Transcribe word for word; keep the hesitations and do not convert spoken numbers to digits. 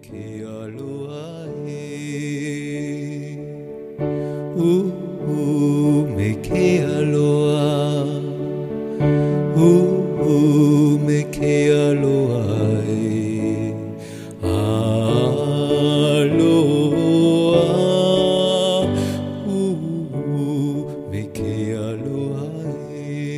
ke aloha e. U u me ke aloha. U u me ke aloha e. Aloha. U u me ke aloha e.